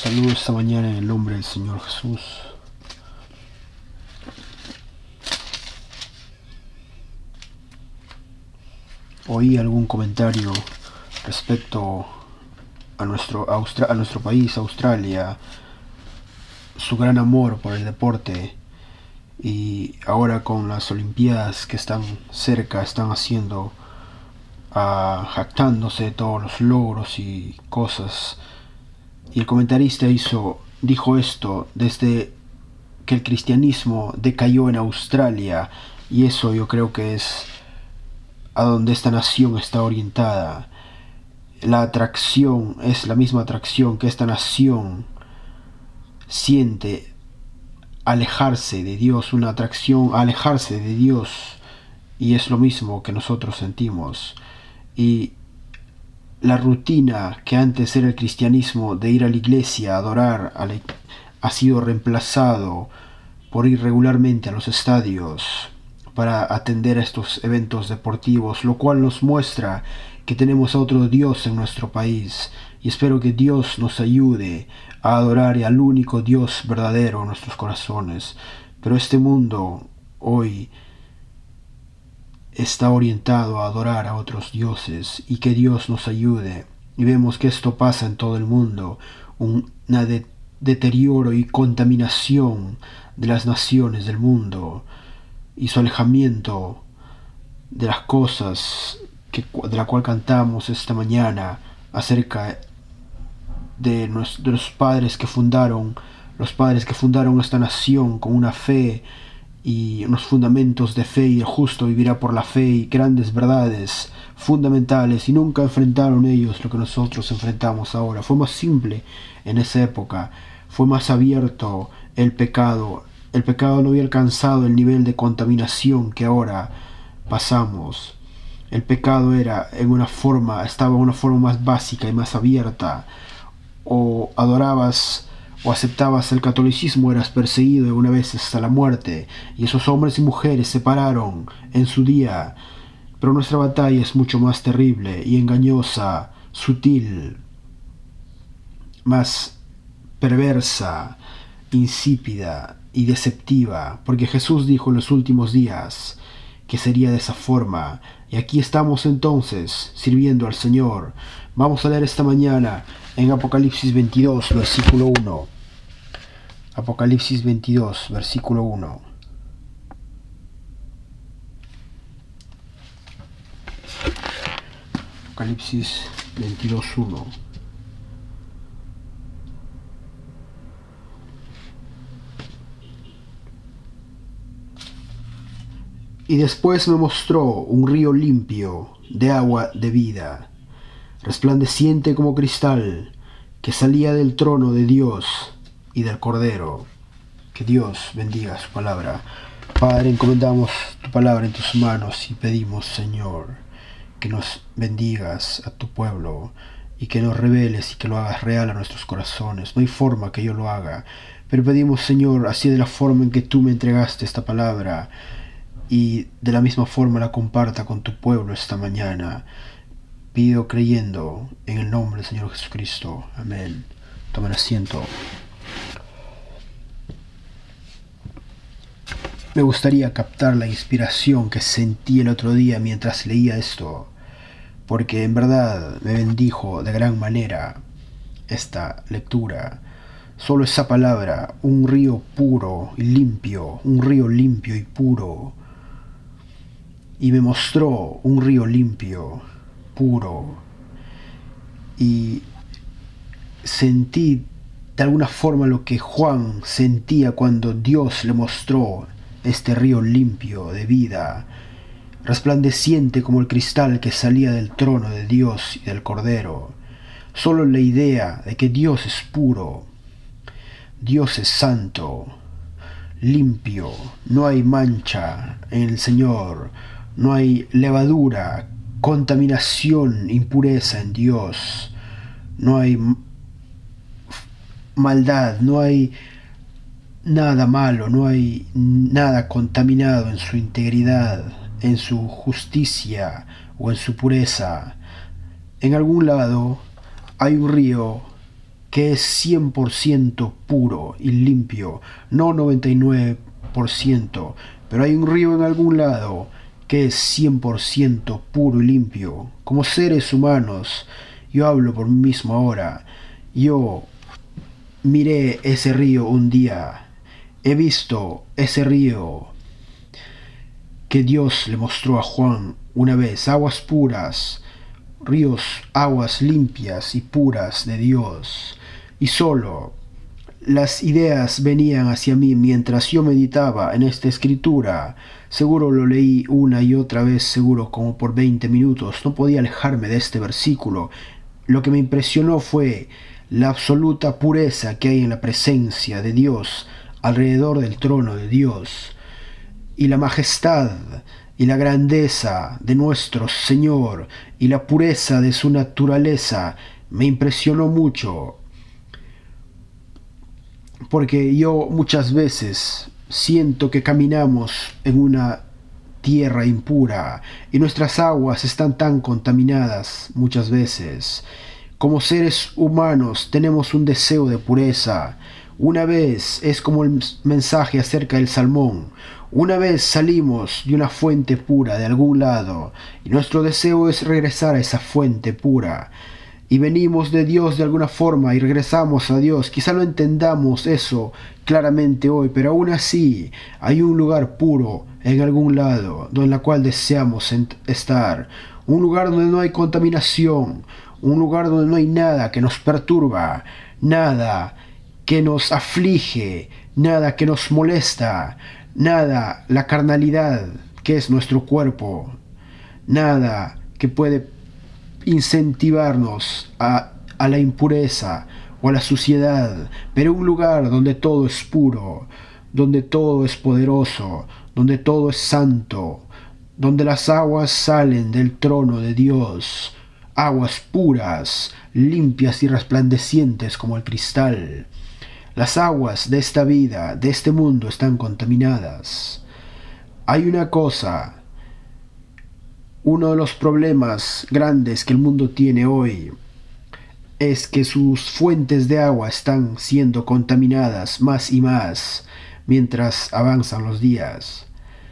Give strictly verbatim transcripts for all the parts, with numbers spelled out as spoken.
saludo esta mañana en el nombre del Señor Jesús. Oí algún comentario respecto a nuestro, Austra- a nuestro país, Australia, su gran amor por el deporte, y ahora con las Olimpiadas que están cerca, están haciendo, ah, jactándose de todos los logros y cosas. Y el comentarista hizo, dijo esto desde que el cristianismo decayó en Australia, y eso yo creo que es a donde esta nación está orientada. La atracción es la misma atracción que esta nación siente, alejarse de Dios, una atracción a alejarse de Dios, y es lo mismo que nosotros sentimos. Y la rutina que antes era el cristianismo de ir a la iglesia a adorar a la, ha sido reemplazado por ir regularmente a los estadios para atender a estos eventos deportivos, lo cual nos muestra que tenemos a otro Dios en nuestro país, y espero que Dios nos ayude a adorar al único Dios verdadero en nuestros corazones. Pero este mundo hoy está orientado a adorar a otros dioses, y que Dios nos ayude. Y vemos que esto pasa en todo el mundo, un de deterioro y contaminación de las naciones del mundo, y su alejamiento de las cosas que, de la cual cantamos esta mañana acerca de, nos, de los padres que fundaron los padres que fundaron esta nación con una fe y unos fundamentos de fe, y el justo vivirá por la fe, y grandes verdades fundamentales, y nunca enfrentaron ellos lo que nosotros enfrentamos ahora. Fue más simple en esa época, fue más abierto el pecado. El pecado no había alcanzado el nivel de contaminación que ahora pasamos. El pecado era en una forma, estaba en una forma más básica y más abierta. O adorabas o aceptabas el catolicismo, eras perseguido una vez hasta la muerte, y esos hombres y mujeres se pararon en su día. Pero nuestra batalla es mucho más terrible y engañosa, sutil, más perversa, insípida y deceptiva, porque Jesús dijo en los últimos días que sería de esa forma, y aquí estamos entonces sirviendo al Señor. Vamos a leer esta mañana en Apocalipsis veintidós, versículo uno. Apocalipsis veintidós, versículo uno. Apocalipsis veintidós, uno. Y después me mostró un río limpio de agua de vida, resplandeciente como cristal, que salía del trono de Dios y del Cordero. Que Dios bendiga su palabra. Padre, encomendamos tu palabra en tus manos y pedimos, Señor, que nos bendigas a tu pueblo, y que nos reveles y que lo hagas real a nuestros corazones. No hay forma que yo lo haga, pero pedimos, Señor, así de la forma en que tú me entregaste esta palabra, y de la misma forma la comparta con tu pueblo esta mañana. Pido creyendo en el nombre del Señor Jesucristo. Amén. Tomen asiento. Me gustaría captar la inspiración que sentí el otro día mientras leía esto, porque en verdad me bendijo de gran manera esta lectura. Solo esa palabra, un río puro y limpio, un río limpio y puro. Y me mostró un río limpio, puro, y sentí de alguna forma lo que Juan sentía cuando Dios le mostró este río limpio de vida, resplandeciente como el cristal que salía del trono de Dios y del Cordero. Solo la idea de que Dios es puro, Dios es santo, limpio, no hay mancha en el Señor, no hay levadura, contaminación, impureza en Dios, no hay maldad, no hay nada malo, no hay nada contaminado en su integridad, en su justicia o en su pureza. En algún lado hay un río que es cien por ciento puro y limpio, no noventa y nueve por ciento, pero hay un río en algún lado que es cien por ciento puro y limpio. Como seres humanos, yo hablo por mí mismo ahora, yo miré ese río un día, he visto ese río que Dios le mostró a Juan una vez, aguas puras, ríos, aguas limpias y puras de Dios. Y solo las ideas venían hacia mí mientras yo meditaba en esta escritura. Seguro lo leí una y otra vez, seguro como por veinte minutos. No podía alejarme de este versículo. Lo que me impresionó fue la absoluta pureza que hay en la presencia de Dios, alrededor del trono de Dios, y la majestad y la grandeza de nuestro Señor y la pureza de su naturaleza me impresionó mucho, porque yo muchas veces siento que caminamos en una tierra impura y nuestras aguas están tan contaminadas muchas veces. Como seres humanos tenemos un deseo de pureza. Una vez es como el mensaje acerca del salmón. Una vez salimos de una fuente pura de algún lado y nuestro deseo es regresar a esa fuente pura. Y venimos de Dios de alguna forma y regresamos a Dios. Quizá no entendamos eso claramente hoy, pero aún así hay un lugar puro en algún lado en el cual deseamos estar. Un lugar donde no hay contaminación. Un lugar donde no hay nada que nos perturba. Nada que nos aflige. Nada que nos molesta. Nada, la carnalidad que es nuestro cuerpo. Nada que puede incentivarnos a, a la impureza o a la suciedad, pero un lugar donde todo es puro, donde todo es poderoso, donde todo es santo, donde las aguas salen del trono de Dios, aguas puras, limpias y resplandecientes como el cristal. Las aguas de esta vida, de este mundo, están contaminadas. Hay una cosa, uno de los problemas grandes que el mundo tiene hoy es que sus fuentes de agua están siendo contaminadas más y más mientras avanzan los días.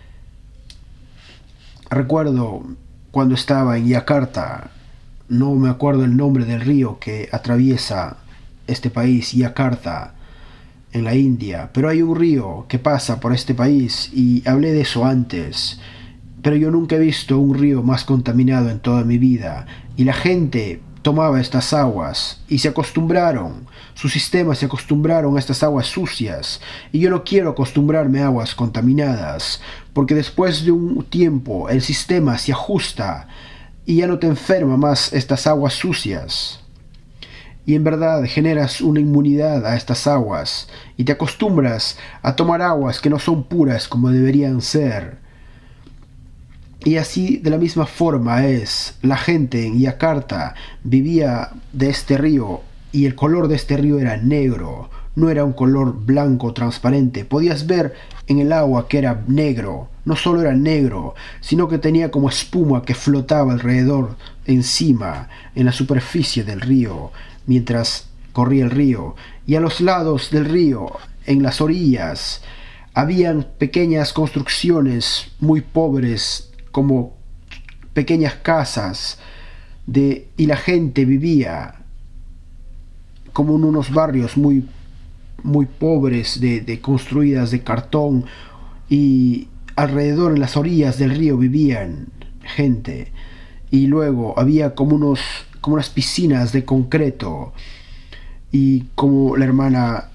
Recuerdo cuando estaba en Yakarta, no me acuerdo el nombre del río que atraviesa este país, Yakarta, en la India, pero hay un río que pasa por este país y hablé de eso antes, pero yo nunca he visto un río más contaminado en toda mi vida y la gente tomaba estas aguas y se acostumbraron, sus sistemas se acostumbraron a estas aguas sucias y yo no quiero acostumbrarme a aguas contaminadas porque después de un tiempo el sistema se ajusta y ya no te enferma más estas aguas sucias. Y en verdad generas una inmunidad a estas aguas y te acostumbras a tomar aguas que no son puras como deberían ser. Y así de la misma forma es, la gente en Yakarta vivía de este río y el color de este río era negro, no era un color blanco transparente, podías ver en el agua que era negro, no solo era negro, sino que tenía como espuma que flotaba alrededor, encima, en la superficie del río, mientras corría el río, y a los lados del río, en las orillas, habían pequeñas construcciones muy pobres, como pequeñas casas, de, y la gente vivía como en unos barrios muy, muy pobres, de, de construidas de cartón, y alrededor en las orillas del río vivían gente, y luego había como unos como unas piscinas de concreto, y como la hermana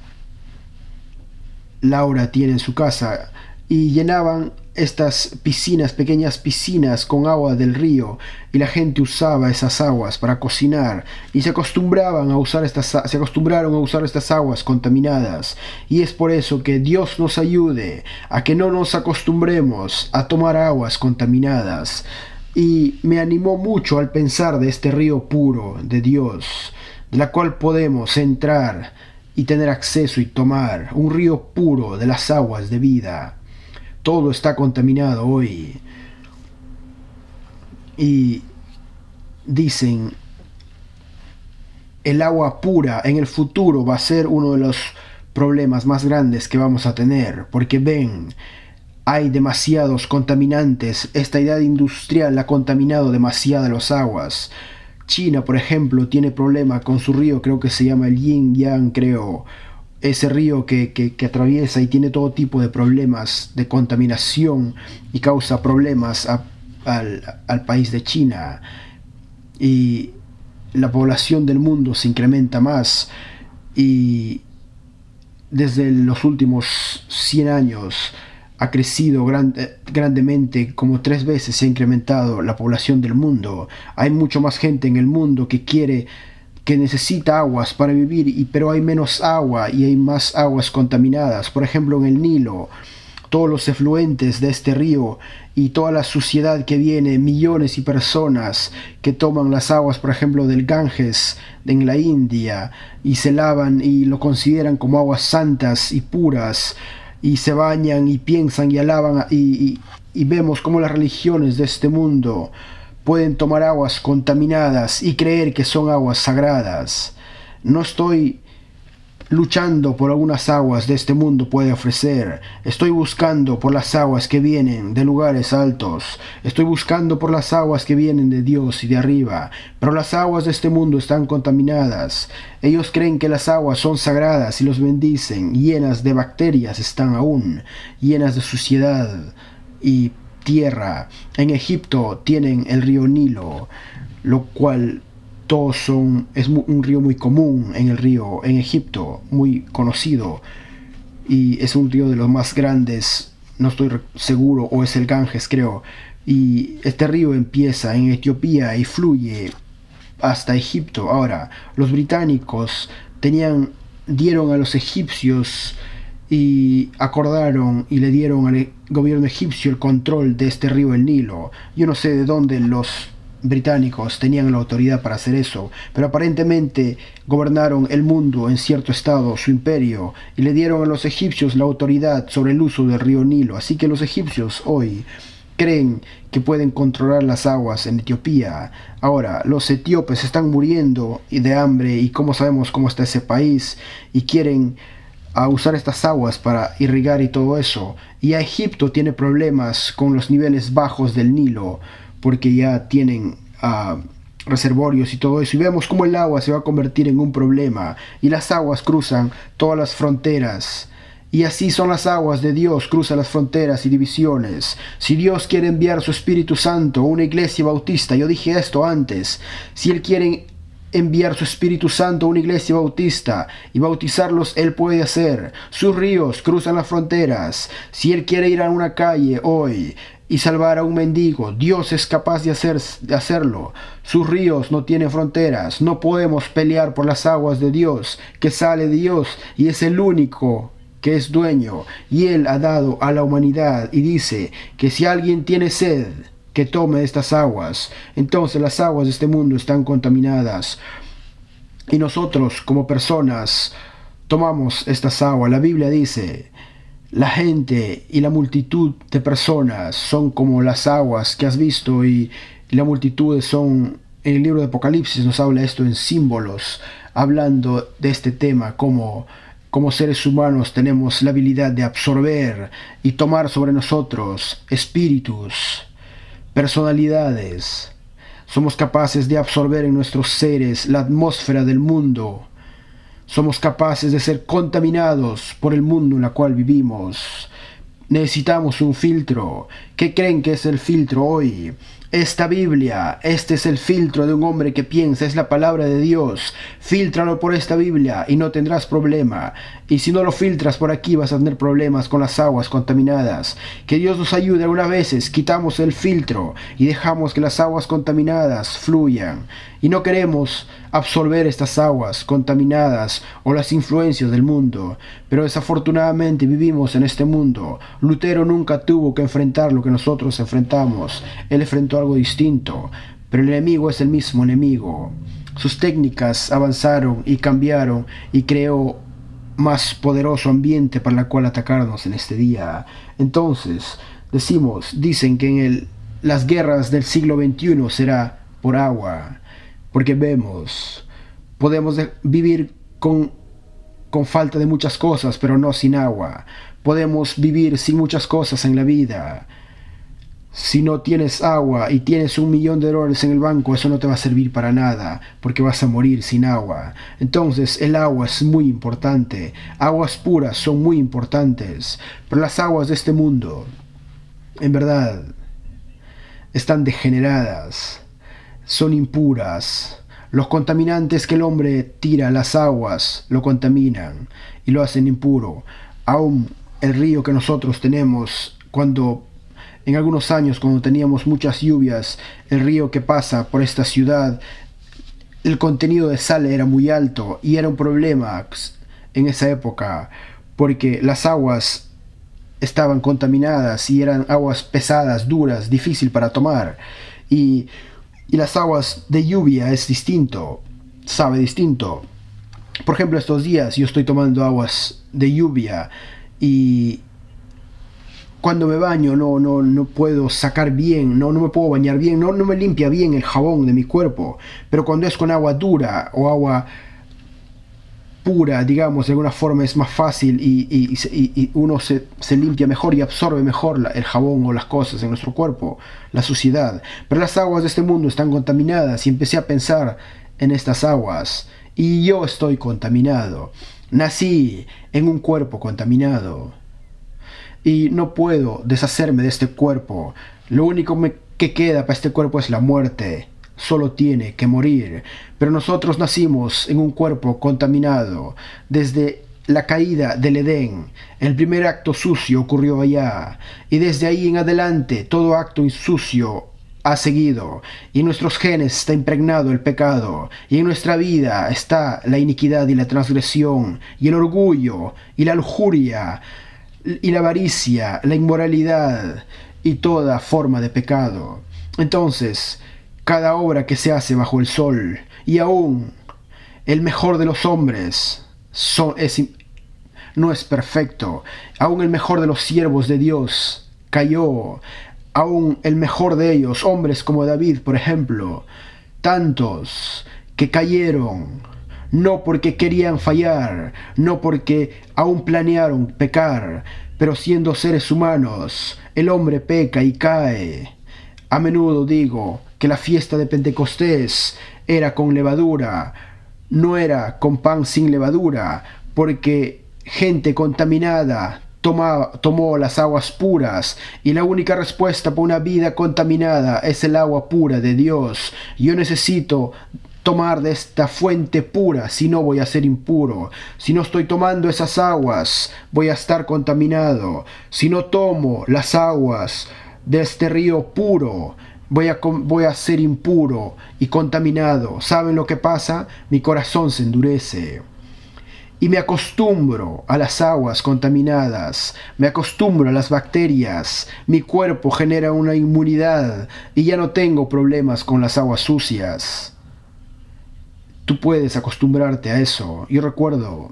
Laura tiene en su casa, y llenaban estas piscinas, pequeñas piscinas con agua del río, y la gente usaba esas aguas para cocinar, y se acostumbraban a usar estas, se acostumbraron a usar estas aguas contaminadas, y es por eso que Dios nos ayude a que no nos acostumbremos a tomar aguas contaminadas. Y me animó mucho al pensar de este río puro de Dios, de la cual podemos entrar y tener acceso y tomar, un río puro de las aguas de vida. Todo está contaminado hoy. Y dicen el agua pura en el futuro va a ser uno de los problemas más grandes que vamos a tener, porque ven, hay demasiados contaminantes. Esta idea industrial ha contaminado demasiado las aguas. China, por ejemplo, tiene problema con su río, creo que se llama el Yin Yang, creo. Ese río que, que, que atraviesa y tiene todo tipo de problemas de contaminación y causa problemas a, al, al país de China. Y la población del mundo se incrementa más. Y desde los últimos cien años ha crecido gran, grandemente, como tres veces se ha incrementado la población del mundo. Hay mucho más gente en el mundo que quiere, que necesita aguas para vivir, y, pero hay menos agua y hay más aguas contaminadas. Por ejemplo, en el Nilo, todos los efluentes de este río y toda la suciedad que viene, millones de personas que toman las aguas, por ejemplo, del Ganges en la India, y se lavan y lo consideran como aguas santas y puras, y se bañan y piensan y alaban, y, y, y vemos cómo las religiones de este mundo pueden tomar aguas contaminadas y creer que son aguas sagradas. No estoy luchando por algunas aguas de este mundo puede ofrecer. Estoy buscando por las aguas que vienen de lugares altos. Estoy buscando por las aguas que vienen de Dios y de arriba. Pero las aguas de este mundo están contaminadas. Ellos creen que las aguas son sagradas y los bendicen. Llenas de bacterias están aún. Llenas de suciedad y tierra. En Egipto tienen el río Nilo, lo cual todos son, es un río muy común en el río, en Egipto, muy conocido, y es un río de los más grandes, no estoy seguro, o es el Ganges, creo, y este río empieza en Etiopía y fluye hasta Egipto. Ahora, los británicos tenían, dieron a los egipcios y acordaron y le dieron al gobierno egipcio el control de este río, el Nilo. Yo no sé de dónde los británicos tenían la autoridad para hacer eso, pero aparentemente gobernaron el mundo en cierto estado, su imperio, y le dieron a los egipcios la autoridad sobre el uso del río Nilo. Así que los egipcios hoy creen que pueden controlar las aguas en Etiopía. Ahora, los etíopes están muriendo de hambre, y cómo sabemos cómo está ese país, y quieren a usar estas aguas para irrigar y todo eso. Y a Egipto tiene problemas con los niveles bajos del Nilo, porque ya tienen uh, reservorios y todo eso, y vemos cómo el agua se va a convertir en un problema, y las aguas cruzan todas las fronteras, y así son las aguas de Dios, cruzan las fronteras y divisiones. Si Dios quiere enviar su Espíritu Santo a una iglesia bautista, yo dije esto antes, si Él quiere enviar su Espíritu Santo a una iglesia bautista y bautizarlos, Él puede hacer. Sus ríos cruzan las fronteras. Si Él quiere ir a una calle hoy y salvar a un mendigo, Dios es capaz de, hacer, de hacerlo. Sus ríos no tienen fronteras. No podemos pelear por las aguas de Dios, que sale de Dios y es el único que es dueño, y Él ha dado a la humanidad, y dice que si alguien tiene sed, que tome estas aguas. Entonces las aguas de este mundo están contaminadas, y nosotros como personas tomamos estas aguas. La Biblia dice: la gente y la multitud de personas son como las aguas que has visto, y, y la multitud son, en el libro de Apocalipsis nos habla esto en símbolos, hablando de este tema, como como seres humanos tenemos la habilidad de absorber y tomar sobre nosotros espíritus, personalidades. Somos capaces de absorber en nuestros seres la atmósfera del mundo. Somos capaces de ser contaminados por el mundo en el cual vivimos. Necesitamos un filtro. ¿Qué creen que es el filtro hoy? Esta Biblia, este es el filtro de un hombre que piensa, es la palabra de Dios. Fíltralo por esta Biblia y no tendrás problema. Y si no lo filtras por aquí, vas a tener problemas con las aguas contaminadas. Que Dios nos ayude. Algunas veces quitamos el filtro y dejamos que las aguas contaminadas fluyan. Y no queremos absorber estas aguas contaminadas o las influencias del mundo. Pero desafortunadamente vivimos en este mundo. Lutero nunca tuvo que enfrentar lo que nosotros enfrentamos. Él enfrentó algo distinto, pero el enemigo es el mismo enemigo. Sus técnicas avanzaron y cambiaron, y creó más poderoso ambiente para la cual atacarnos en este día. Entonces, decimos, dicen que en el, las guerras del siglo veintiuno será por agua, porque vemos Podemos de- vivir con, con falta de muchas cosas, pero no sin agua. Podemos vivir sin muchas cosas en la vida. Si no tienes agua y tienes un millón de dólares en el banco, eso no te va a servir para nada, porque vas a morir sin agua. Entonces el agua es muy importante. Aguas puras son muy importantes, pero las aguas de este mundo, en verdad, están degeneradas, son impuras. Los contaminantes que el hombre tira a las aguas lo contaminan y lo hacen impuro. Aún el río que nosotros tenemos, cuando en algunos años, cuando teníamos muchas lluvias, el río que pasa por esta ciudad, el contenido de sal era muy alto y era un problema en esa época, porque las aguas estaban contaminadas y eran aguas pesadas, duras, difícil para tomar. Y, y las aguas de lluvia es distinto, sabe distinto. Por ejemplo, estos días yo estoy tomando aguas de lluvia y cuando me baño no, no, no puedo sacar bien, no, no me puedo bañar bien, no, no me limpia bien el jabón de mi cuerpo. Pero cuando es con agua dura o agua pura, digamos, de alguna forma es más fácil y, y, y, y uno se, se limpia mejor y absorbe mejor la, el jabón o las cosas en nuestro cuerpo, la suciedad. Pero las aguas de este mundo están contaminadas y empecé a pensar en estas aguas y yo estoy contaminado. Nací en un cuerpo contaminado y no puedo deshacerme de este cuerpo. Lo único me, que queda para este cuerpo es la muerte. Solo tiene que morir. Pero nosotros nacimos en un cuerpo contaminado. Desde la caída del Edén, el primer acto sucio ocurrió allá. Y desde ahí en adelante todo acto sucio ha seguido. Y en nuestros genes está impregnado el pecado. Y en nuestra vida está la iniquidad y la transgresión. Y el orgullo y la lujuria y la avaricia, la inmoralidad y toda forma de pecado. Entonces, cada obra que se hace bajo el sol, y aún el mejor de los hombres, son, es, no es perfecto. Aún el mejor de los siervos de Dios cayó. Aún el mejor de ellos, hombres como David, por ejemplo, tantos que cayeron, no porque querían fallar, no porque aún planearon pecar, pero siendo seres humanos, el hombre peca y cae. A menudo digo que la fiesta de Pentecostés era con levadura, no era con pan sin levadura, porque gente contaminada toma, tomó las aguas puras, y la única respuesta para una vida contaminada es el agua pura de Dios. Yo necesito tomar de esta fuente pura, si no voy a ser impuro. Si no estoy tomando esas aguas, voy a estar contaminado. Si no tomo las aguas de este río puro, voy a, voy a ser impuro y contaminado. ¿Saben lo que pasa? Mi corazón se endurece. Y me acostumbro a las aguas contaminadas, me acostumbro a las bacterias, mi cuerpo genera una inmunidad y ya no tengo problemas con las aguas sucias. Tú puedes acostumbrarte a eso. Yo recuerdo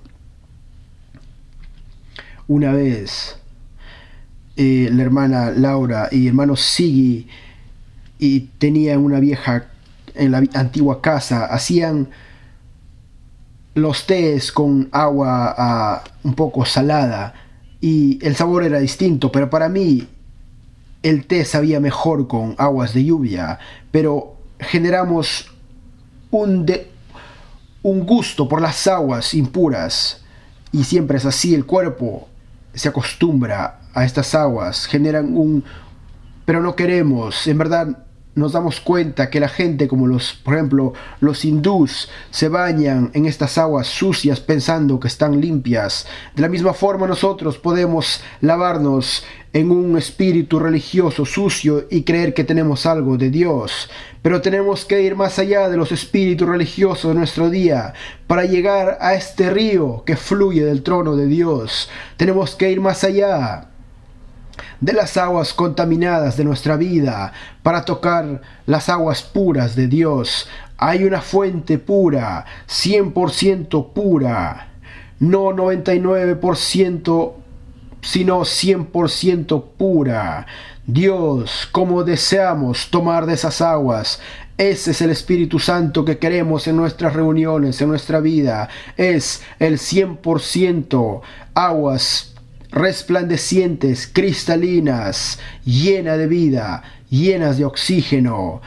una vez eh, la hermana Laura y hermano Siggy y tenían una vieja en la antigua casa, hacían los tés con agua uh, un poco salada y el sabor era distinto, pero para mí el té sabía mejor con aguas de lluvia, pero generamos un, de, un gusto por las aguas impuras y siempre es así, el cuerpo se acostumbra a estas aguas, generan un... pero no queremos, en verdad nos damos cuenta que la gente como los, por ejemplo, los hindús se bañan en estas aguas sucias pensando que están limpias. De la misma forma nosotros podemos lavarnos en un espíritu religioso sucio y creer que tenemos algo de Dios. Pero tenemos que ir más allá de los espíritus religiosos de nuestro día para llegar a este río que fluye del trono de Dios. Tenemos que ir más allá de las aguas contaminadas de nuestra vida para tocar las aguas puras de Dios. Hay una fuente pura, cien por ciento pura, no noventa y nueve por ciento sino cien por ciento pura. Dios, cómo deseamos tomar de esas aguas. Ese es el Espíritu Santo que queremos en nuestras reuniones, en nuestra vida. Es el cien por ciento aguas resplandecientes, cristalinas, llenas de vida, llenas de oxígeno.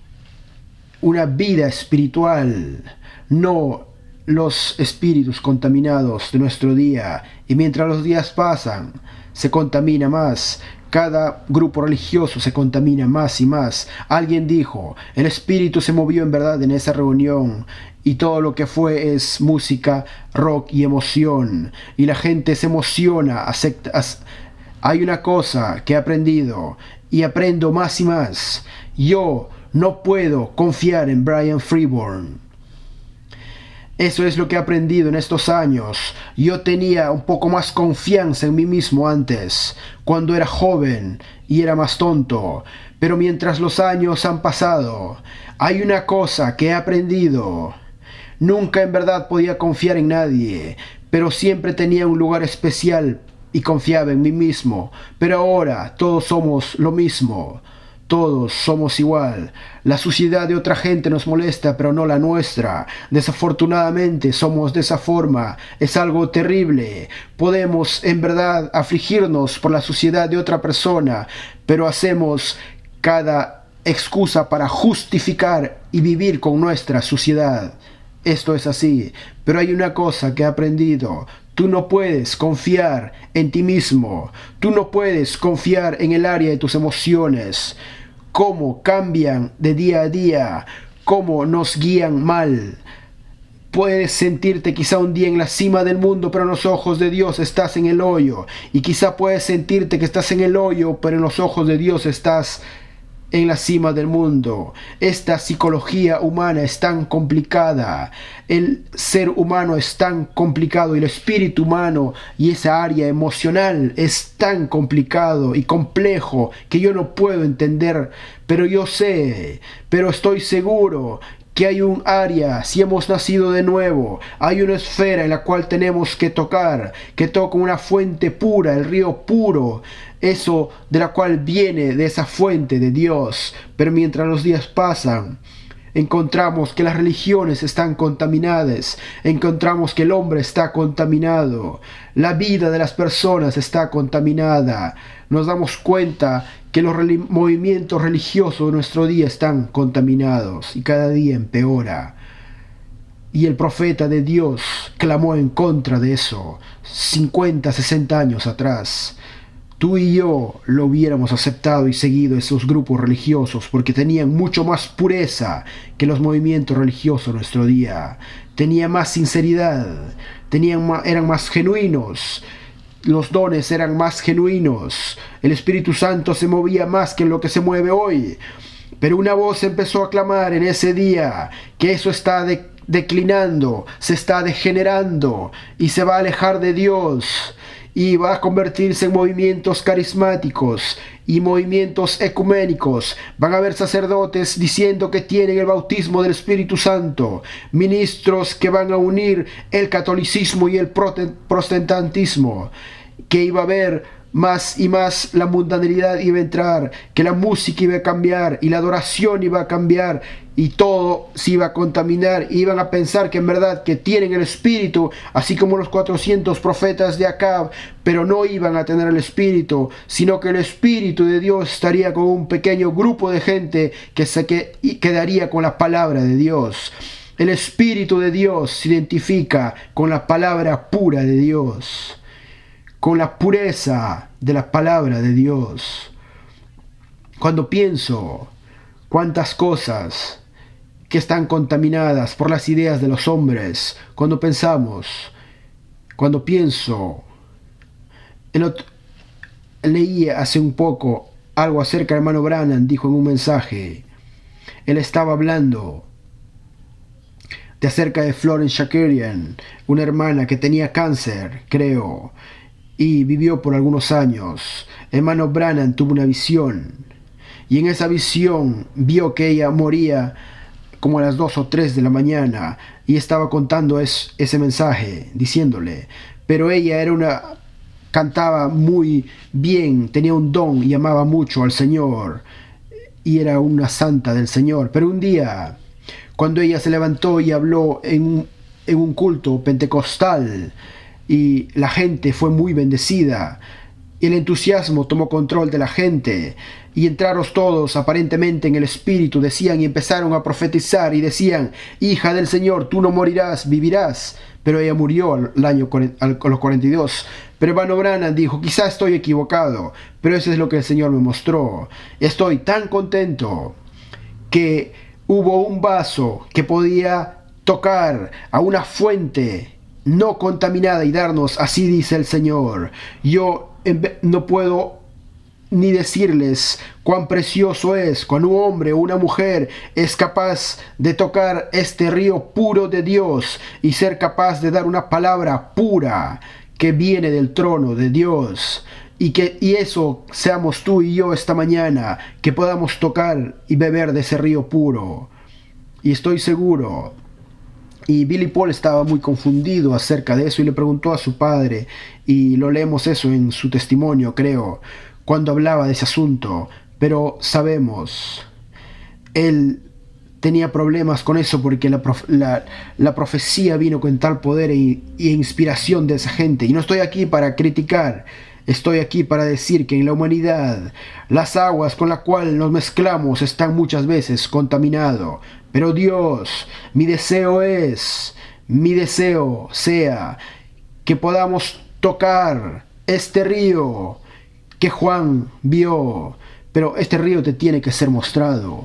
Una vida espiritual, no los espíritus contaminados de nuestro día. Y mientras los días pasan, se contamina más. Cada grupo religioso se contamina más y más. Alguien dijo, el espíritu se movió en verdad en esa reunión y todo lo que fue es música, rock y emoción. Y la gente se emociona. Acepta, hay una cosa que he aprendido y aprendo más y más. Yo no puedo confiar en Brian Freeborn. Eso es lo que he aprendido en estos años. Yo tenía un poco más confianza en mí mismo antes, cuando era joven y era más tonto. Pero mientras los años han pasado, hay una cosa que he aprendido. Nunca en verdad podía confiar en nadie, pero siempre tenía un lugar especial y confiaba en mí mismo. Pero ahora todos somos lo mismo. Todos somos igual. La suciedad de otra gente nos molesta, pero no la nuestra. Desafortunadamente somos de esa forma. Es algo terrible. Podemos en verdad afligirnos por la suciedad de otra persona, pero hacemos cada excusa para justificar y vivir con nuestra suciedad. Esto es así. Pero hay una cosa que he aprendido. Tú no puedes confiar en ti mismo. Tú no puedes confiar en el área de tus emociones. Cómo cambian de día a día, cómo nos guían mal. Puedes sentirte quizá un día en la cima del mundo, pero en los ojos de Dios estás en el hoyo. Y quizá puedes sentirte que estás en el hoyo, pero en los ojos de Dios estás en la cima del mundo. Esta psicología humana es tan complicada. El ser humano es tan complicado y el espíritu humano y esa área emocional es tan complicado y complejo que yo no puedo entender. Pero yo sé, pero estoy seguro que hay un área, si hemos nacido de nuevo, hay una esfera en la cual tenemos que tocar, que toca una fuente pura, el río puro, eso de la cual viene de esa fuente de Dios. Pero mientras los días pasan, encontramos que las religiones están contaminadas, encontramos que el hombre está contaminado, la vida de las personas está contaminada. Nos damos cuenta que los rel- movimientos religiosos de nuestro día están contaminados y cada día empeora. Y el profeta de Dios clamó en contra de eso cincuenta, sesenta años atrás. Tú y yo lo hubiéramos aceptado y seguido esos grupos religiosos porque tenían mucho más pureza que los movimientos religiosos de nuestro día. Tenían más sinceridad, tenían más, eran más genuinos. Los dones eran más genuinos. El Espíritu Santo se movía más que lo que se mueve hoy. Pero una voz empezó a clamar en ese día que eso está de, declinando, se está degenerando y se va a alejar de Dios. Y va a convertirse en movimientos carismáticos y movimientos ecuménicos. Van a haber sacerdotes diciendo que tienen el bautismo del Espíritu Santo, ministros que van a unir el catolicismo y el protestantismo, que iba a haber más y más la mundanalidad iba a entrar, que la música iba a cambiar y la adoración iba a cambiar y todo se iba a contaminar. Iban a pensar que en verdad que tienen el Espíritu, así como los cuatrocientos profetas de Acab, pero no iban a tener el Espíritu, sino que el Espíritu de Dios estaría con un pequeño grupo de gente que se que, quedaría con la palabra de Dios. El Espíritu de Dios se identifica con la palabra pura de Dios, con la pureza de la palabra de Dios. Cuando pienso cuántas cosas que están contaminadas por las ideas de los hombres, cuando pensamos, cuando pienso, el otro, leí hace un poco algo acerca del hermano Branham, dijo en un mensaje, él estaba hablando de acerca de Florence Shakarian, una hermana que tenía cáncer, creo, y vivió por algunos años. Hermano Branham tuvo una visión y en esa visión vio que ella moría como a las dos o tres de la mañana y estaba contando es, ese mensaje diciéndole, pero ella era una cantaba muy bien, tenía un don y amaba mucho al Señor y era una santa del Señor. Pero un día, cuando ella se levantó y habló en un, en un culto pentecostal y la gente fue muy bendecida, el entusiasmo tomó control de la gente y entraron todos aparentemente en el espíritu, decían y empezaron a profetizar y decían: hija del Señor, tú no morirás, vivirás. Pero ella murió al año a los cuarenta y dos. Pero Hermano Branham dijo: quizá estoy equivocado, pero eso es lo que el Señor me mostró. Estoy tan contento que hubo un vaso que podía tocar a una fuente no contaminada y darnos, así dice el Señor. Yo no puedo ni decirles cuán precioso es cuando un hombre o una mujer es capaz de tocar este río puro de Dios y ser capaz de dar una palabra pura que viene del trono de Dios. Y que y eso seamos tú y yo esta mañana, que podamos tocar y beber de ese río puro. Y estoy seguro. Y Billy Paul estaba muy confundido acerca de eso y le preguntó a su padre, y lo leemos eso en su testimonio, creo, cuando hablaba de ese asunto. Pero sabemos, él tenía problemas con eso porque la, prof, la, la profecía vino con tal poder e, e inspiración de esa gente. Y no estoy aquí para criticar, estoy aquí para decir que en la humanidad las aguas con las cuales nos mezclamos están muchas veces contaminadas. Pero Dios, mi deseo es, mi deseo sea que podamos tocar este río que Juan vio. Pero este río te tiene que ser mostrado.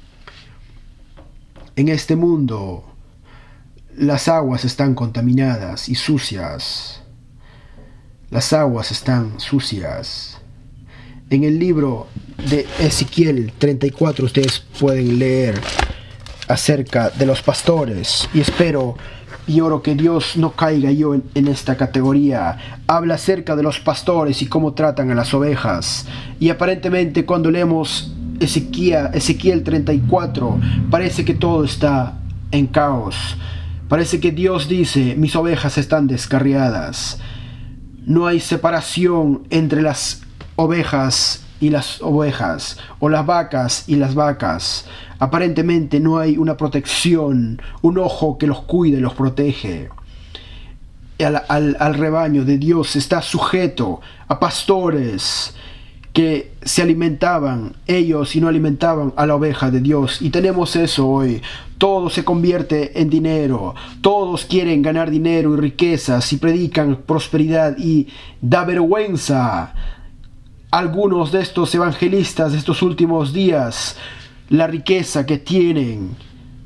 En este mundo las aguas están contaminadas y sucias. Las aguas están sucias. En el libro de Ezequiel treinta y cuatro ustedes pueden leer acerca de los pastores, y espero y oro que Dios no caiga yo en, en esta categoría. Habla acerca de los pastores y cómo tratan a las ovejas, y aparentemente cuando leemos Ezequiel, Ezequiel treinta y cuatro parece que todo está en caos. Parece que Dios dice: mis ovejas están descarriadas. No hay separación entre las ovejas y las ovejas, o las vacas y las vacas. Aparentemente no hay una protección, un ojo que los cuide, los protege. Al, al, al rebaño de Dios está sujeto a pastores que se alimentaban ellos y no alimentaban a la oveja de Dios. Y tenemos eso hoy. Todo se convierte en dinero. Todos quieren ganar dinero y riquezas y predican prosperidad, y da vergüenza. Algunos de estos evangelistas de estos últimos días, la riqueza que tienen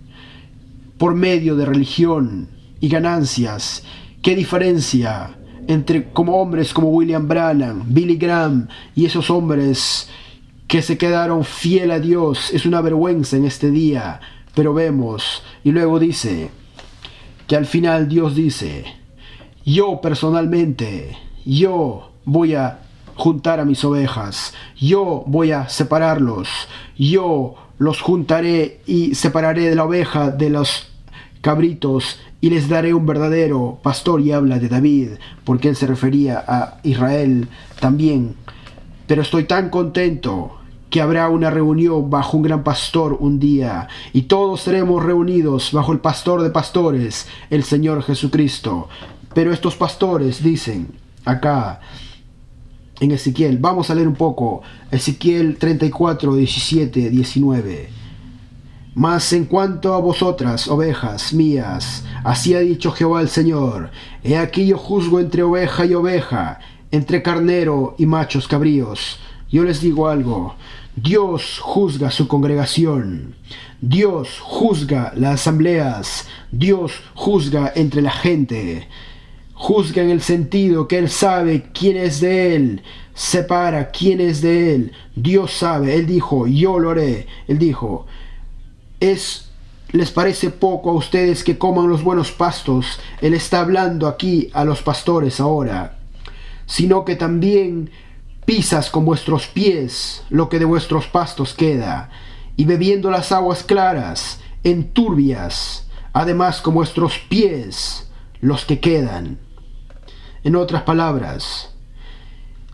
por medio de religión y ganancias. ¿Qué diferencia entre como hombres como William Branham, Billy Graham y esos hombres que se quedaron fiel a Dios? Es una vergüenza en este día. Pero vemos, y luego dice que al final Dios dice: yo personalmente, yo voy a juntar a mis ovejas, yo voy a separarlos, yo los juntaré y separaré de la oveja de los cabritos, y les daré un verdadero pastor. Y habla de David, porque él se refería a Israel también. Pero estoy tan contento que habrá una reunión bajo un gran pastor un día, y todos seremos reunidos bajo el pastor de pastores, el Señor Jesucristo. Pero estos pastores dicen acá en Ezequiel, vamos a leer un poco, Ezequiel treinta y cuatro, diecisiete, diecinueve. Mas en cuanto a vosotras, ovejas mías, así ha dicho Jehová el Señor: he aquí yo juzgo entre oveja y oveja, entre carnero y machos cabríos. Yo les digo algo: Dios juzga su congregación, Dios juzga las asambleas, Dios juzga entre la gente. Juzga en el sentido que Él sabe quién es de Él, separa quién es de Él. Dios sabe, Él dijo: yo lo haré. Él dijo: es, ¿les parece poco a ustedes que coman los buenos pastos? Él está hablando aquí a los pastores ahora. Sino que también pisas con vuestros pies lo que de vuestros pastos queda, y bebiendo las aguas claras, enturbias, además con vuestros pies los que quedan. En otras palabras,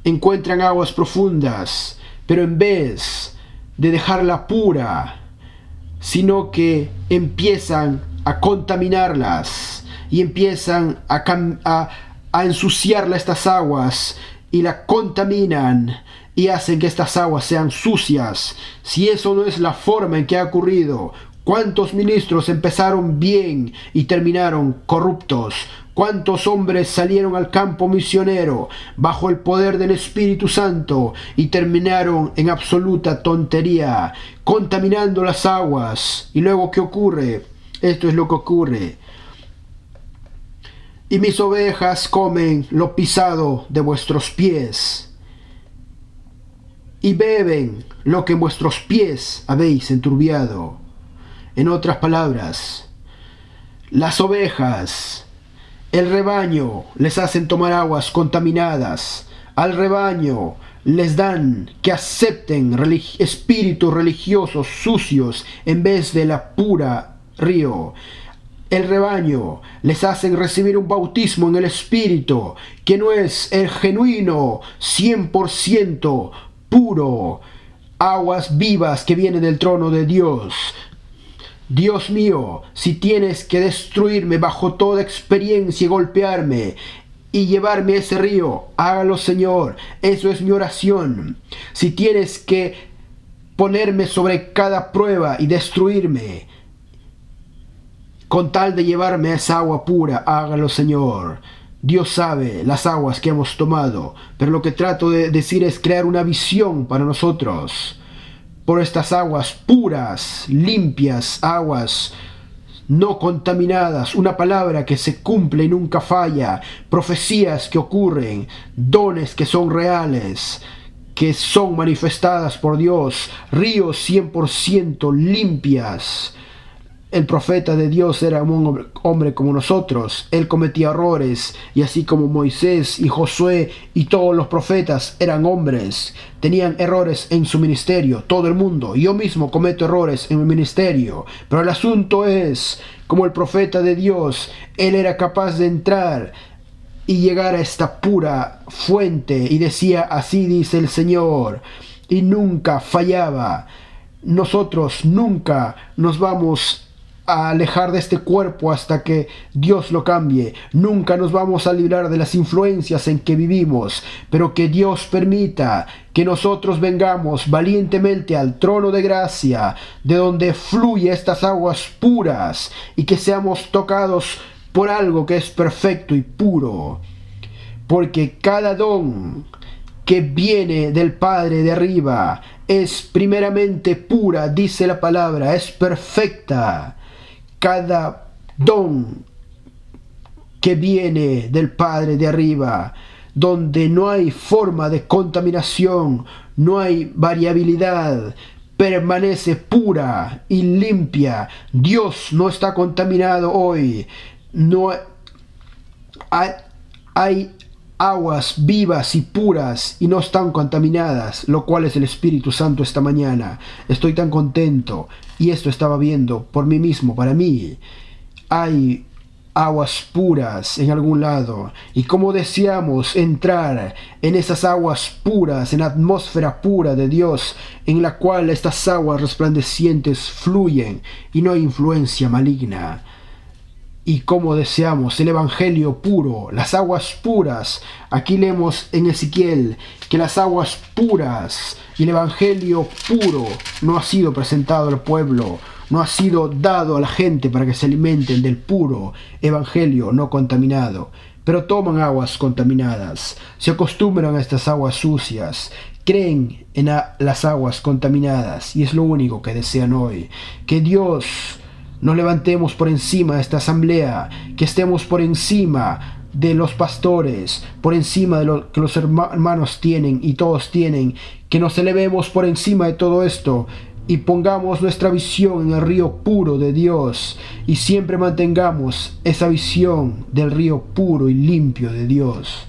encuentran aguas profundas, pero en vez de dejarla pura, sino que empiezan a contaminarlas y empiezan a, a, a ensuciarla estas aguas y la contaminan y hacen que estas aguas sean sucias. Si eso no es la forma en que ha ocurrido, ¿cuántos ministros empezaron bien y terminaron corruptos? ¿Cuántos hombres salieron al campo misionero bajo el poder del Espíritu Santo y terminaron en absoluta tontería, contaminando las aguas? ¿Y luego qué ocurre? Esto es lo que ocurre. Y mis ovejas comen lo pisado de vuestros pies, y beben lo que en vuestros pies habéis enturbiado. En otras palabras, las ovejas, el rebaño, les hacen tomar aguas contaminadas. Al rebaño les dan que acepten religi- espíritus religiosos sucios en vez de la pura río. El rebaño les hacen recibir un bautismo en el Espíritu, que no es el genuino, cien por ciento puro, aguas vivas que vienen del trono de Dios. Dios mío, si tienes que destruirme bajo toda experiencia y golpearme y llevarme a ese río, hágalo, Señor. Eso es mi oración. Si tienes que ponerme sobre cada prueba y destruirme, con tal de llevarme a esa agua pura, hágalo, Señor. Dios sabe las aguas que hemos tomado, pero lo que trato de decir es crear una visión para nosotros por estas aguas puras, limpias, aguas no contaminadas, una palabra que se cumple y nunca falla, profecías que ocurren, dones que son reales, que son manifestadas por Dios, ríos cien por ciento limpias. El profeta de Dios era un hombre como nosotros. Él cometía errores, y así como Moisés y Josué y todos los profetas eran hombres, tenían errores en su ministerio, todo el mundo. Yo mismo cometo errores en mi ministerio, pero el asunto es, como el profeta de Dios, él era capaz de entrar y llegar a esta pura fuente y decía: así dice el Señor, y nunca fallaba. Nosotros nunca nos vamos a alejar de este cuerpo hasta que Dios lo cambie. Nunca nos vamos a librar de las influencias en que vivimos, pero que Dios permita que nosotros vengamos valientemente al trono de gracia, de donde fluye estas aguas puras, y que seamos tocados por algo que es perfecto y puro, porque cada don que viene del Padre de arriba es primeramente pura, dice la palabra, es perfecta. Cada don que viene del Padre de arriba, donde no hay forma de contaminación, no hay variabilidad, permanece pura y limpia. Dios no está contaminado hoy. No hay, hay aguas vivas y puras y no están contaminadas, lo cual es el Espíritu Santo esta mañana. Estoy tan contento, y esto estaba viendo por mí mismo, para mí. Hay aguas puras en algún lado, y como deseamos entrar en esas aguas puras, en la atmósfera pura de Dios, en la cual estas aguas resplandecientes fluyen y no hay influencia maligna. Y como deseamos el evangelio puro, las aguas puras. Aquí leemos en Ezequiel que las aguas puras y el evangelio puro no ha sido presentado al pueblo, no ha sido dado a la gente para que se alimenten del puro evangelio no contaminado. Pero toman aguas contaminadas, se acostumbran a estas aguas sucias, creen en a, las aguas contaminadas, y es lo único que desean hoy. Que Dios nos levantemos por encima de esta asamblea, que estemos por encima de los pastores, por encima de lo que los hermanos tienen y todos tienen, que nos elevemos por encima de todo esto y pongamos nuestra visión en el río puro de Dios, y siempre mantengamos esa visión del río puro y limpio de Dios.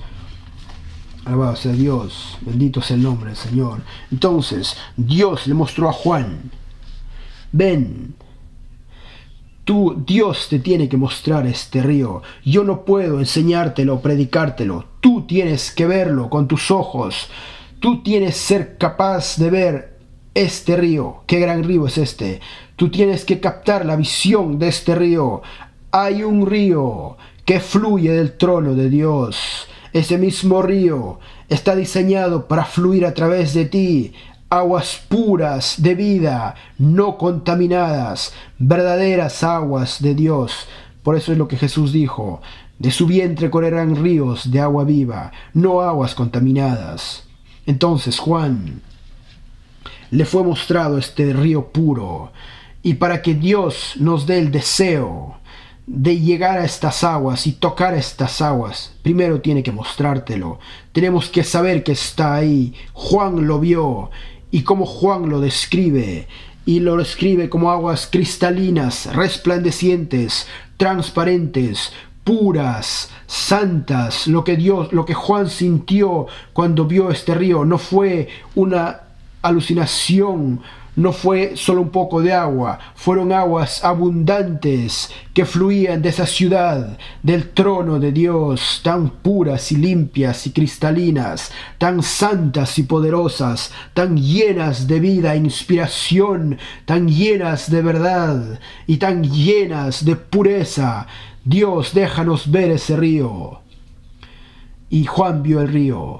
Alabado sea Dios, bendito sea el nombre del Señor. Entonces Dios le mostró a Juan: ven, Tú, Dios te tiene que mostrar este río. Yo no puedo enseñártelo, predicártelo. Tú tienes que verlo con tus ojos. Tú tienes que ser capaz de ver este río. ¿Qué gran río es este? Tú tienes que captar la visión de este río. Hay un río que fluye del trono de Dios. Ese mismo río está diseñado para fluir a través de ti. Aguas puras de vida, no contaminadas, verdaderas aguas de Dios. Por eso es lo que Jesús dijo: de su vientre correrán ríos de agua viva, no aguas contaminadas. Entonces Juan le fue mostrado este río puro, y para que Dios nos dé el deseo de llegar a estas aguas y tocar estas aguas, primero tiene que mostrártelo. Tenemos que saber que está ahí. Juan lo vio, y como Juan lo describe, y lo describe como aguas cristalinas, resplandecientes, transparentes, puras, santas. Lo que Dios, lo que Juan sintió cuando vio este río no fue una alucinación, no fue solo un poco de agua, fueron aguas abundantes que fluían de esa ciudad, del trono de Dios, tan puras y limpias y cristalinas, tan santas y poderosas, tan llenas de vida e inspiración, tan llenas de verdad y tan llenas de pureza. Dios, déjanos ver ese río. Y Juan vio el río.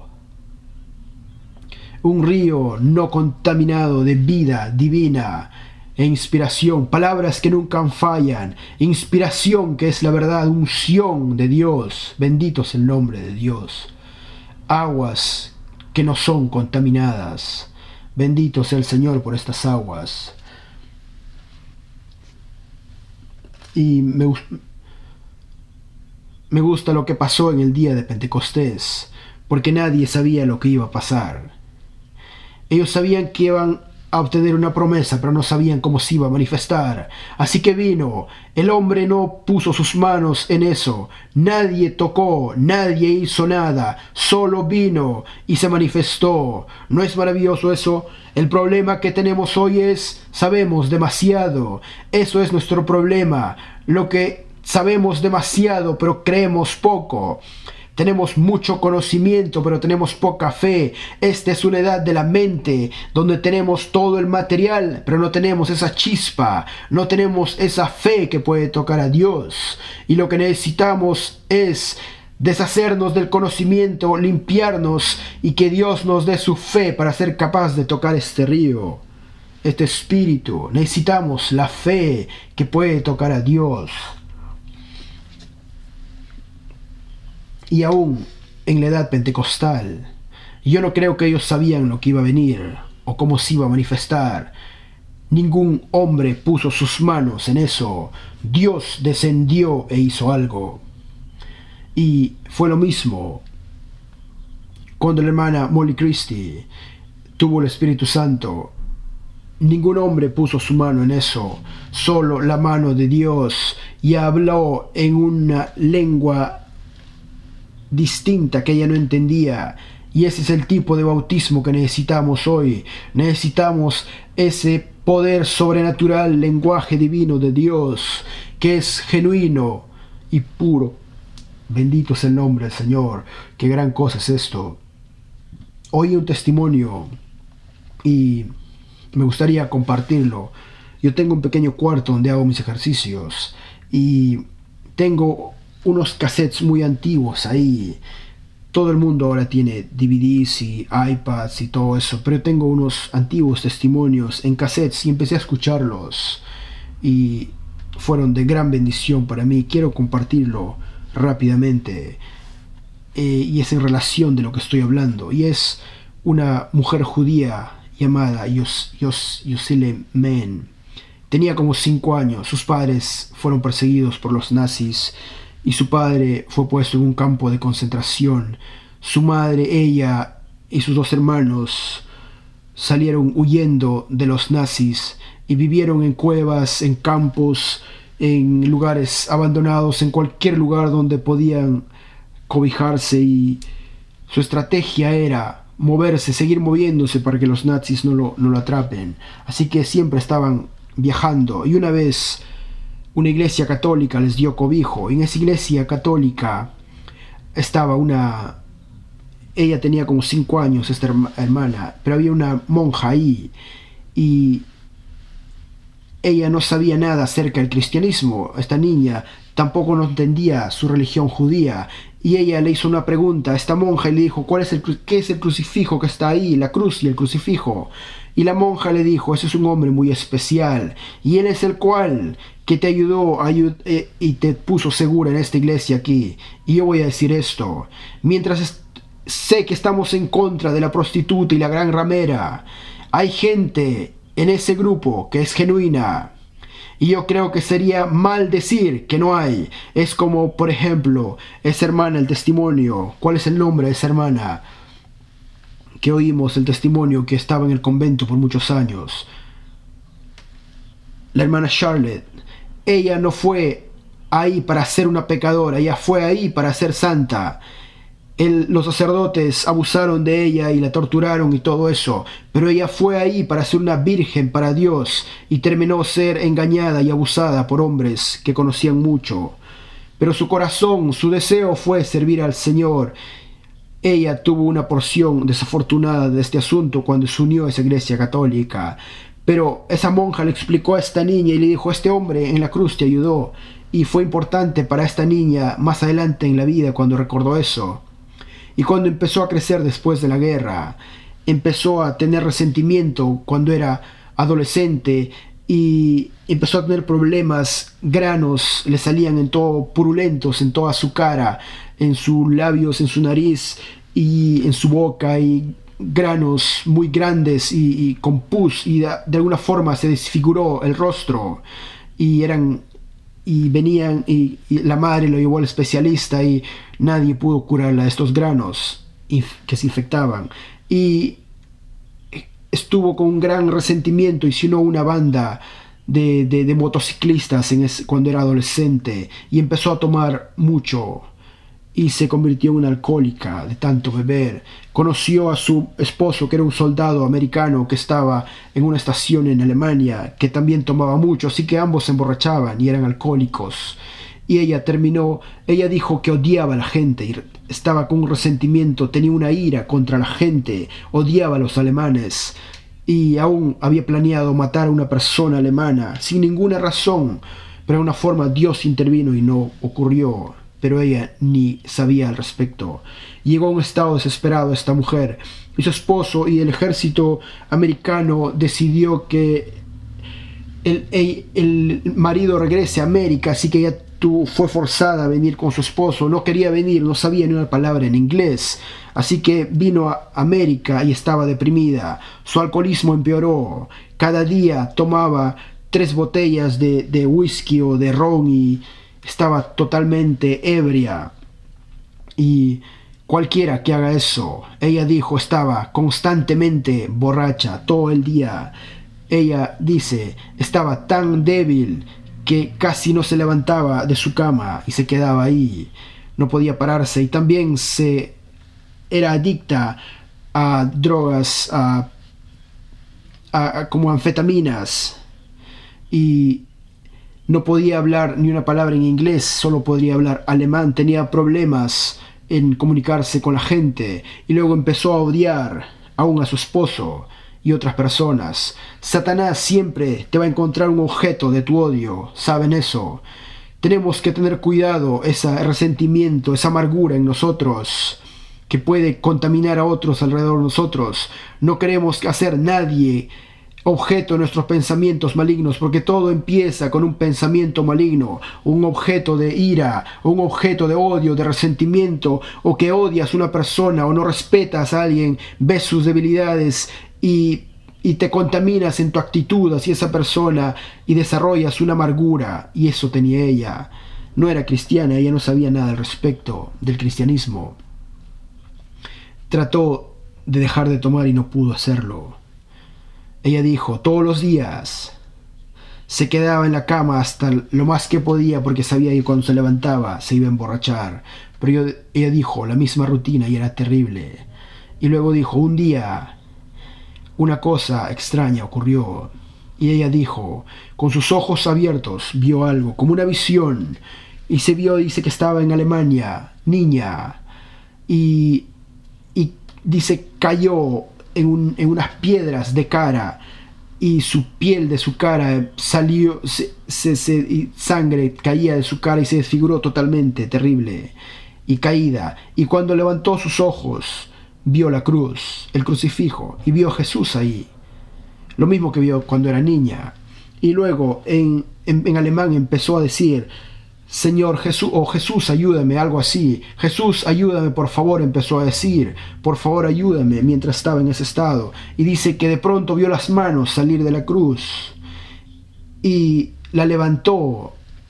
Un río no contaminado de vida divina e inspiración, palabras que nunca fallan, inspiración que es la verdad, unción de Dios, bendito es el nombre de Dios, aguas que no son contaminadas, bendito sea el Señor por estas aguas. Y me, me gusta lo que pasó en el día de Pentecostés, porque nadie sabía lo que iba a pasar. Ellos sabían que iban a obtener una promesa, pero no sabían cómo se iba a manifestar. Así que vino. El hombre no puso sus manos en eso. Nadie tocó, nadie hizo nada. Solo vino y se manifestó. ¿No es maravilloso eso? El problema que tenemos hoy es, sabemos demasiado. Eso es nuestro problema. Lo que sabemos demasiado, pero creemos poco. Tenemos mucho conocimiento, pero tenemos poca fe. Esta es una edad de la mente, donde tenemos todo el material, pero no tenemos esa chispa, no tenemos esa fe que puede tocar a Dios. Y lo que necesitamos es deshacernos del conocimiento, limpiarnos, y que Dios nos dé su fe para ser capaz de tocar este río, este espíritu. Necesitamos la fe que puede tocar a Dios. Y aún en la edad pentecostal, yo no creo que ellos sabían lo que iba a venir o cómo se iba a manifestar. Ningún hombre puso sus manos en eso. Dios descendió e hizo algo. Y fue lo mismo cuando la hermana Molly Christie tuvo el Espíritu Santo. Ningún hombre puso su mano en eso, solo la mano de Dios, y habló en una lengua distinta que ella no entendía. Y ese es el tipo de bautismo que necesitamos hoy. Necesitamos ese poder sobrenatural, lenguaje divino de Dios, que es genuino y puro. Bendito es el nombre del Señor. Qué gran cosa es esto. Oí un testimonio y me gustaría compartirlo. Yo tengo un pequeño cuarto donde hago mis ejercicios y tengo unos cassettes muy antiguos ahí. Todo el mundo ahora tiene D V Ds y iPads y todo eso, pero tengo unos antiguos testimonios en cassettes y empecé a escucharlos y fueron de gran bendición para mí. Quiero compartirlo rápidamente, eh, y es en relación de lo que estoy hablando, y es una mujer judía llamada Yos, Yos, Yosile Men. Tenía como cinco años. Sus padres fueron perseguidos por los nazis y su padre fue puesto en un campo de concentración. Su madre, ella y sus dos hermanos salieron huyendo de los nazis y vivieron en cuevas, en campos, en lugares abandonados, en cualquier lugar donde podían cobijarse, y su estrategia era moverse, seguir moviéndose para que los nazis no lo, no lo atrapen. Así que siempre estaban viajando, y una vez una iglesia católica les dio cobijo. En esa iglesia católica estaba una... Ella tenía como cinco años, esta hermana, pero había una monja ahí y ella no sabía nada acerca del cristianismo. Esta niña tampoco no entendía su religión judía y ella le hizo una pregunta a esta monja y le dijo, ¿cuál es el, ¿qué es el crucifijo que está ahí? La cruz y el crucifijo. Y la monja le dijo, ese es un hombre muy especial y él es el cual que te ayudó ayud eh, y te puso segura en esta iglesia aquí. Y yo voy a decir esto, mientras sé que estamos en contra de la prostituta y la gran ramera, hay gente en ese grupo que es genuina. Y yo creo que sería mal decir que no hay. Es como, por ejemplo, esa hermana, el testimonio. ¿Cuál es el nombre de esa hermana? Que oímos el testimonio, que estaba en el convento por muchos años. La hermana Charlotte. Ella no fue ahí para ser una pecadora. Ella fue ahí para ser santa. El, los sacerdotes abusaron de ella y la torturaron y todo eso, pero ella fue ahí para ser una virgen para Dios y terminó ser engañada y abusada por hombres que conocían mucho. Pero su corazón, su deseo fue servir al Señor. Ella tuvo una porción desafortunada de este asunto cuando se unió a esa iglesia católica. Pero esa monja le explicó a esta niña y le dijo, este hombre en la cruz te ayudó. Y fue importante para esta niña más adelante en la vida cuando recordó eso. Y cuando empezó a crecer después de la guerra, empezó a tener resentimiento cuando era adolescente y empezó a tener problemas, granos le salían en todo purulentos en toda su cara, en sus labios, en su nariz y en su boca, y granos muy grandes y, y con pus, y de, de alguna forma se desfiguró el rostro y eran... y venían y, y la madre lo llevó al especialista y nadie pudo curarla de estos granos que se infectaban, y estuvo con un gran resentimiento y se unió a una banda de, de, de motociclistas en ese, cuando era adolescente, y empezó a tomar mucho y se convirtió en una alcohólica de tanto beber. Conoció a su esposo, que era un soldado americano que estaba en una estación en Alemania, que también tomaba mucho, así que ambos se emborrachaban y eran alcohólicos. Y ella terminó, ella dijo que odiaba a la gente, y estaba con un resentimiento, tenía una ira contra la gente, odiaba a los alemanes, y aún había planeado matar a una persona alemana, sin ninguna razón, pero de una forma Dios intervino y no ocurrió. Pero ella ni sabía al respecto. Llegó a un estado desesperado esta mujer, y su esposo y el ejército americano decidió que el, el, el marido regrese a América, así que ella tu, fue forzada a venir con su esposo. No quería venir, no sabía ni una palabra en inglés, así que vino a América y estaba deprimida. Su alcoholismo empeoró, cada día tomaba tres botellas de, de whisky o de ron y estaba totalmente ebria. Y cualquiera que haga eso, ella dijo, estaba constantemente borracha todo el día. Ella dice, estaba tan débil que casi no se levantaba de su cama y se quedaba ahí, no podía pararse, y también se era adicta a drogas, a, a, a como anfetaminas, y no podía hablar ni una palabra en inglés, solo podría hablar alemán, tenía problemas en comunicarse con la gente, y luego empezó a odiar aún a su esposo y otras personas. Satanás siempre te va a encontrar un objeto de tu odio, ¿saben eso? Tenemos que tener cuidado, ese resentimiento, esa amargura en nosotros, que puede contaminar a otros alrededor de nosotros. No queremos hacer nadie objeto de nuestros pensamientos malignos, porque todo empieza con un pensamiento maligno, un objeto de ira, un objeto de odio, de resentimiento, o que odias a una persona o no respetas a alguien, ves sus debilidades y, y te contaminas en tu actitud hacia esa persona y desarrollas una amargura, y eso tenía ella. No era cristiana, ella no sabía nada al respecto del cristianismo. Trató de dejar de tomar y no pudo hacerlo. Ella dijo, todos los días se quedaba en la cama hasta lo más que podía, porque sabía que cuando se levantaba se iba a emborrachar. Pero yo, ella dijo, la misma rutina, y era terrible. Y luego dijo, un día una cosa extraña ocurrió. Y ella dijo, con sus ojos abiertos vio algo, como una visión, y se vio, dice que estaba en Alemania, niña, y, y dice, cayó en, un, en unas piedras de cara, y su piel de su cara salió, se, se, se, y sangre caía de su cara y se desfiguró totalmente, terrible, y caída. Y cuando levantó sus ojos, vio la cruz, el crucifijo, y vio a Jesús ahí. Lo mismo que vio cuando era niña. Y luego en, en, en alemán empezó a decir, Señor Jesús, o Jesús, ayúdame, algo así. Jesús, ayúdame, por favor, empezó a decir, por favor, ayúdame, mientras estaba en ese estado. Y dice que de pronto vio las manos salir de la cruz y la levantó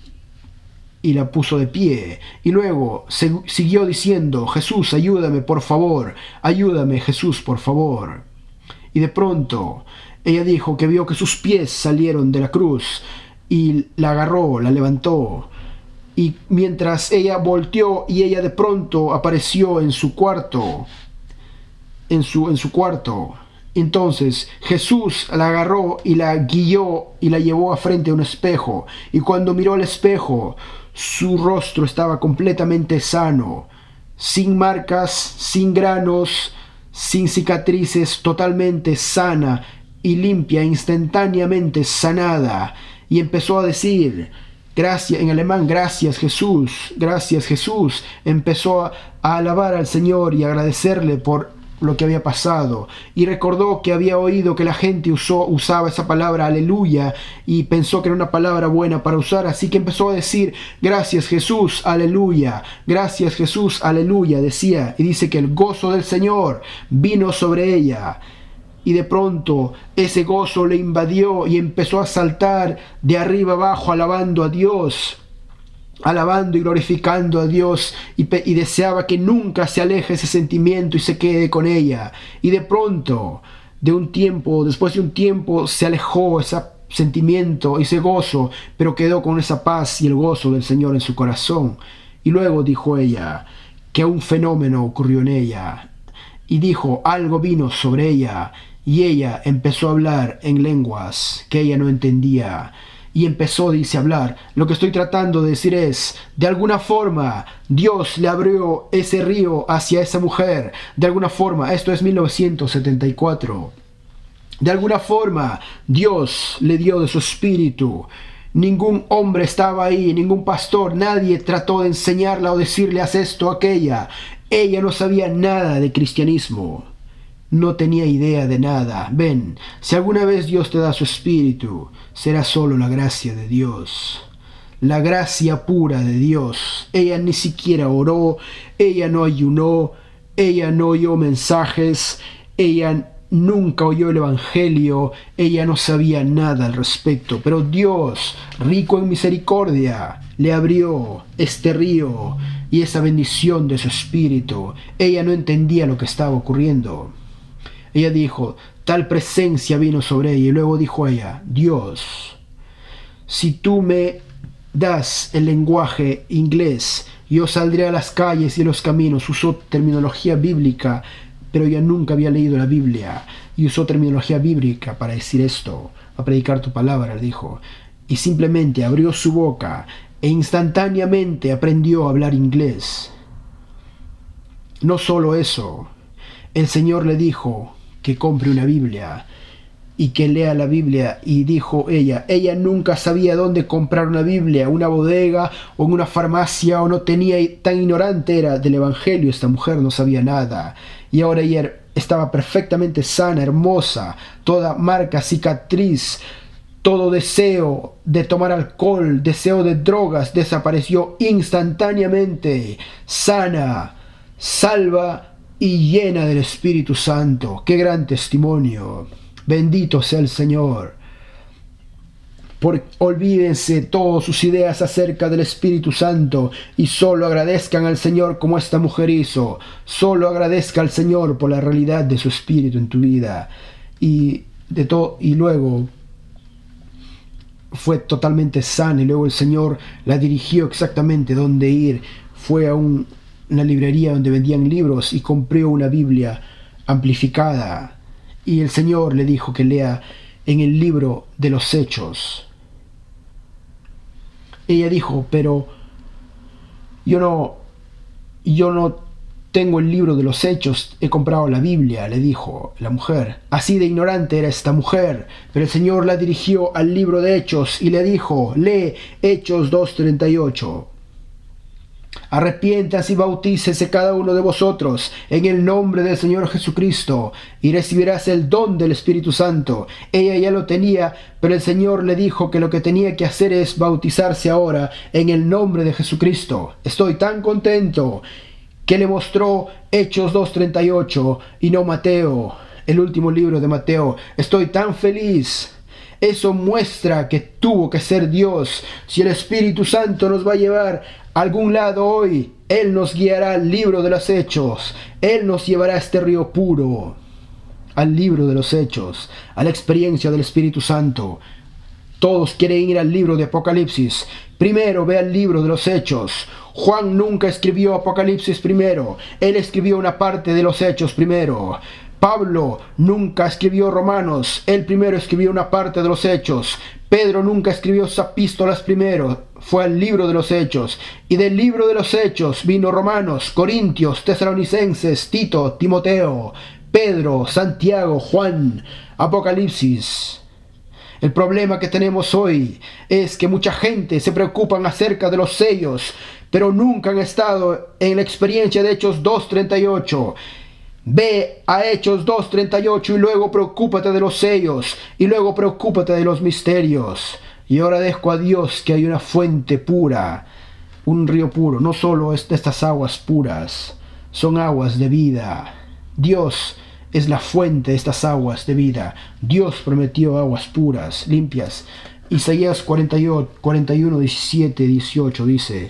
y la puso de pie. Y luego se, siguió diciendo, Jesús, ayúdame, por favor, ayúdame, Jesús, por favor. Y de pronto ella dijo que vio que sus pies salieron de la cruz y la agarró, la levantó. Y mientras ella volteó y ella de pronto apareció en su cuarto, en su, en su cuarto. Entonces Jesús la agarró y la guió y la llevó a frente a un espejo. Y cuando miró al espejo, su rostro estaba completamente sano, sin marcas, sin granos, sin cicatrices, totalmente sana y limpia, instantáneamente sanada. Y empezó a decir, gracias, en alemán, gracias Jesús, gracias Jesús. Empezó a, a alabar al Señor y agradecerle por lo que había pasado. Y recordó que había oído que la gente usó, usaba esa palabra aleluya y pensó que era una palabra buena para usar. Así que empezó a decir, gracias Jesús, aleluya, gracias Jesús, aleluya, decía. Y dice que el gozo del Señor vino sobre ella. Y de pronto ese gozo le invadió y empezó a saltar de arriba abajo alabando a Dios, alabando y glorificando a Dios, y, y deseaba que nunca se aleje ese sentimiento y se quede con ella. Y de pronto, de un tiempo, después de un tiempo, se alejó ese sentimiento, ese gozo, pero quedó con esa paz y el gozo del Señor en su corazón. Y luego dijo ella que un fenómeno ocurrió en ella, y dijo, algo vino sobre ella, y ella empezó a hablar en lenguas que ella no entendía. Y empezó, dice, a hablar. Lo que estoy tratando de decir es, de alguna forma, Dios le abrió ese río hacia esa mujer. De alguna forma, esto es mil novecientos setenta y cuatro. De alguna forma, Dios le dio de su espíritu. Ningún hombre estaba ahí, ningún pastor, nadie trató de enseñarla o decirle, haz esto o aquella. Ella no sabía nada de cristianismo. No tenía idea de nada. Ven, si alguna vez Dios te da su espíritu, será solo la gracia de Dios. La gracia pura de Dios. Ella ni siquiera oró, ella no ayunó, ella no oyó mensajes, ella nunca oyó el evangelio, ella no sabía nada al respecto. Pero Dios, rico en misericordia, le abrió este río y esa bendición de su espíritu. Ella no entendía lo que estaba ocurriendo. Ella dijo, tal presencia vino sobre ella. Y luego dijo ella, Dios, si tú me das el lenguaje inglés, yo saldré a las calles y a los caminos. Usó terminología bíblica, pero ella nunca había leído la Biblia. Y usó terminología bíblica para decir esto, a predicar tu palabra, dijo. Y simplemente abrió su boca e instantáneamente aprendió a hablar inglés. No solo eso, el Señor le dijo que compre una Biblia y que lea la Biblia. Y dijo ella, ella nunca sabía dónde comprar una Biblia, una bodega o en una farmacia, o no tenía, tan ignorante era del Evangelio, esta mujer no sabía nada. Y ahora ella estaba perfectamente sana, hermosa, toda marca, cicatriz, todo deseo de tomar alcohol, deseo de drogas desapareció instantáneamente, sana, salva y llena del Espíritu Santo. ¡Qué gran testimonio! Bendito sea el Señor. Por, olvídense todas sus ideas acerca del Espíritu Santo y solo agradezcan al Señor como esta mujer hizo. Solo agradezca al Señor por la realidad de su Espíritu en tu vida. Y, de to- y luego fue totalmente sana, y luego el Señor la dirigió exactamente dónde ir. Fue a un una librería donde vendían libros y compró una Biblia amplificada, y el Señor le dijo que lea en el libro de los Hechos. Ella dijo, pero yo no, yo no tengo el libro de los Hechos, he comprado la Biblia, le dijo la mujer. Así de ignorante era esta mujer, pero el Señor la dirigió al libro de Hechos y le dijo, lee Hechos dos treinta y ocho. Arrepientas y bautícese cada uno de vosotros en el nombre del Señor Jesucristo y recibirás el don del Espíritu Santo. Ella ya lo tenía, pero el Señor le dijo que lo que tenía que hacer es bautizarse ahora en el nombre de Jesucristo. Estoy tan contento que le mostró Hechos dos treinta y ocho y no Mateo, el último libro de Mateo. Estoy tan feliz. Eso muestra que tuvo que ser Dios. Si el Espíritu Santo nos va a llevar a algún lado hoy, Él nos guiará al libro de los Hechos. Él nos llevará a este río puro, al libro de los Hechos, a la experiencia del Espíritu Santo. Todos quieren ir al libro de Apocalipsis. Primero ve al libro de los Hechos. Juan nunca escribió Apocalipsis primero. Él escribió una parte de los Hechos primero. Pablo nunca escribió Romanos. Él primero escribió una parte de los Hechos. Pedro nunca escribió sus epístolas primero. Fue al libro de los Hechos. Y del libro de los Hechos vino Romanos, Corintios, Tesalonicenses, Tito, Timoteo, Pedro, Santiago, Juan, Apocalipsis. El problema que tenemos hoy es que mucha gente se preocupa acerca de los sellos, pero nunca han estado en la experiencia de Hechos dos treinta y ocho. Ve a Hechos dos treinta y ocho y luego preocúpate de los sellos y luego preocúpate de los misterios. Y ahora dejo a Dios que hay una fuente pura, un río puro. No solo es de estas aguas puras, son aguas de vida. Dios es la fuente de estas aguas de vida. Dios prometió aguas puras, limpias. Isaías cuarenta y uno, diecisiete, dieciocho dice: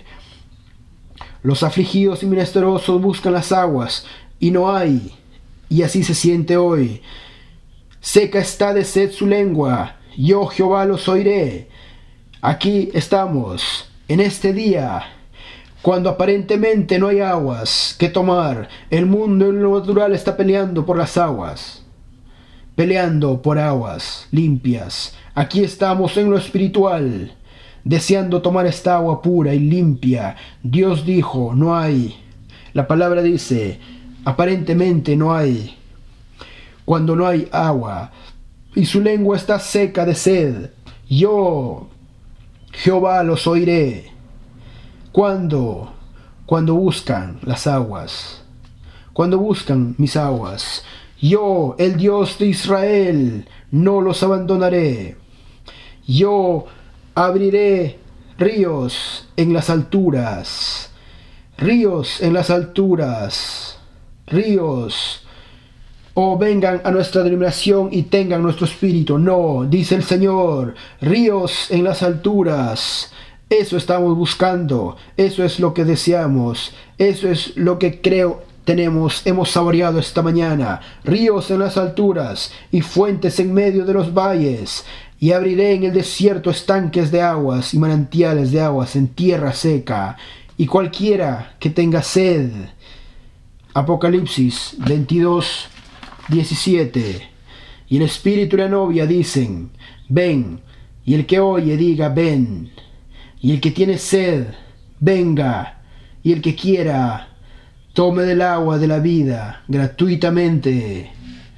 los afligidos y menesterosos buscan las aguas, y no hay, y así se siente hoy. Seca está de sed su lengua, yo Jehová los oiré. Aquí estamos, en este día, cuando aparentemente no hay aguas que tomar. El mundo en lo natural está peleando por las aguas, peleando por aguas limpias. Aquí estamos en lo espiritual, deseando tomar esta agua pura y limpia. Dios dijo, no hay. La palabra dice, aparentemente no hay. Cuando no hay agua y su lengua está seca de sed, yo, Jehová, los oiré. Cuando, cuando buscan las aguas, cuando buscan mis aguas, yo, el Dios de Israel, no los abandonaré. Yo abriré ríos en las alturas, ríos en las alturas, ríos. O vengan a nuestra denominación y tengan nuestro espíritu. No, dice el Señor, ríos en las alturas. Eso estamos buscando, eso es lo que deseamos, eso es lo que creo tenemos, hemos saboreado esta mañana. Ríos en las alturas y fuentes en medio de los valles. Y abriré en el desierto estanques de aguas y manantiales de aguas en tierra seca. Y cualquiera que tenga sed. Apocalipsis veintidós, diecisiete. Y el espíritu y la novia dicen, ven. Y el que oye diga, ven. Y el que tiene sed, venga. Y el que quiera, tome del agua de la vida gratuitamente.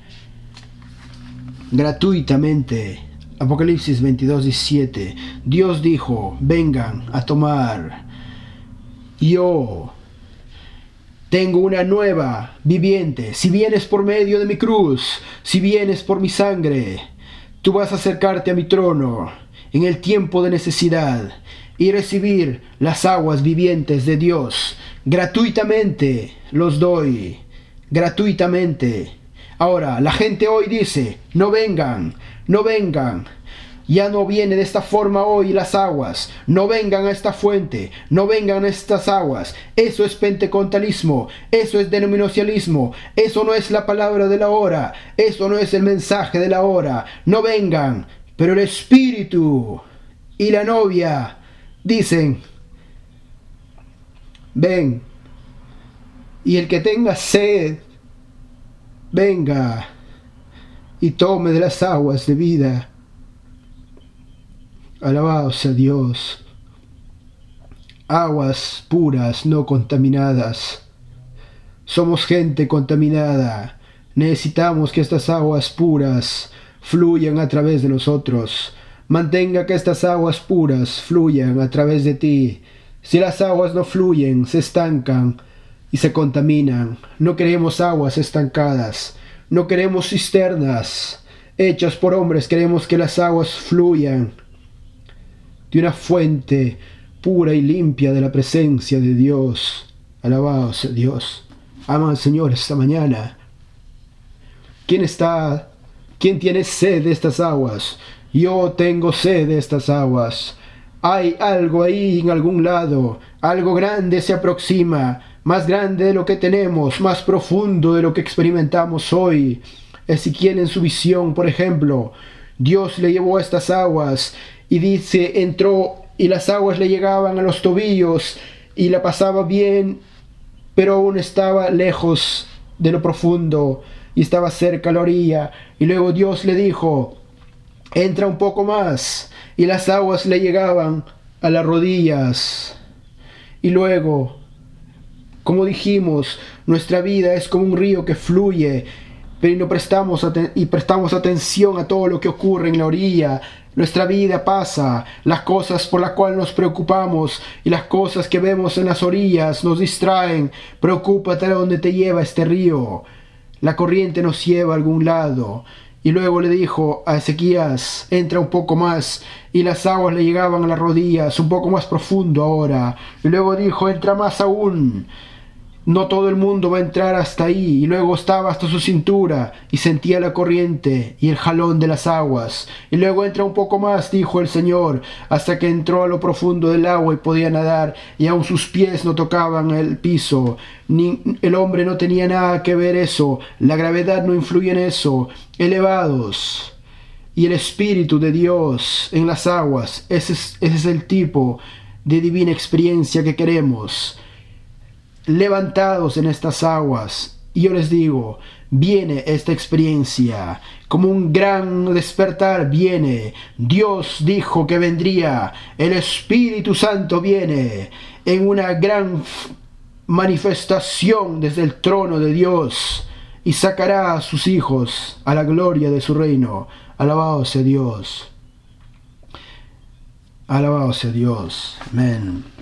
Gratuitamente. Apocalipsis veintidós, diecisiete. Dios dijo, vengan a tomar. Yo tengo una nueva viviente. Si vienes por medio de mi cruz, si vienes por mi sangre, tú vas a acercarte a mi trono en el tiempo de necesidad y recibir las aguas vivientes de Dios. Gratuitamente los doy. Gratuitamente. Ahora, la gente hoy dice, no vengan, no vengan. Ya no viene de esta forma hoy las aguas. No vengan a esta fuente. No vengan a estas aguas. Eso es pentecostalismo. Eso es denominacionalismo. Eso no es la palabra de la hora. Eso no es el mensaje de la hora. No vengan. Pero el Espíritu y la novia dicen, ven. Y el que tenga sed, venga. y tome de las aguas de vida. Alabado sea Dios. Aguas puras, no contaminadas. Somos gente contaminada. Necesitamos que estas aguas puras fluyan a través de nosotros. Mantenga que estas aguas puras fluyan a través de ti. Si las aguas no fluyen, se estancan y se contaminan. No queremos aguas estancadas. No queremos cisternas hechas por hombres. Queremos que las aguas fluyan de una fuente pura y limpia de la presencia de Dios. Alabado sea Dios. Ama al Señor esta mañana. ¿Quién está? ¿Quién tiene sed de estas aguas? Yo tengo sed de estas aguas. Hay algo ahí en algún lado. Algo grande se aproxima. Más grande de lo que tenemos. Más profundo de lo que experimentamos hoy. Ezequiel en su visión, por ejemplo. Dios le llevó a estas aguas. Y dice, entró y las aguas le llegaban a los tobillos. Y la pasaba bien. Pero aún estaba lejos de lo profundo. Y estaba cerca a la orilla. Y luego Dios le dijo, entra un poco más. Y las aguas le llegaban a las rodillas. Y luego, como dijimos, nuestra vida es como un río que fluye, pero no prestamos, y prestamos atención a todo lo que ocurre en la orilla. Nuestra vida pasa, las cosas por las cuales nos preocupamos y las cosas que vemos en las orillas nos distraen. Preocúpate a dónde te lleva este río. La corriente nos lleva a algún lado. Y luego le dijo a Ezequías, entra un poco más. Y las aguas le llegaban a las rodillas, un poco más profundo ahora. Y luego dijo, entra más aún. No todo el mundo va a entrar hasta ahí. Y luego estaba hasta su cintura y sentía la corriente y el jalón de las aguas. Y luego entra un poco más, dijo el Señor, hasta que entró a lo profundo del agua y podía nadar. Y aún sus pies no tocaban el piso. Ni el hombre no tenía nada que ver eso. La gravedad no influye en eso. Elevados. Y el Espíritu de Dios en las aguas. Ese es, ese es el tipo de divina experiencia que queremos. Levantados en estas aguas. Y yo les digo, viene esta experiencia. Como un gran despertar viene. Dios dijo que vendría. El Espíritu Santo viene en una gran manifestación desde el trono de Dios. Y sacará a sus hijos a la gloria de su reino. Alabado sea Dios. Alabado sea Dios. Amén.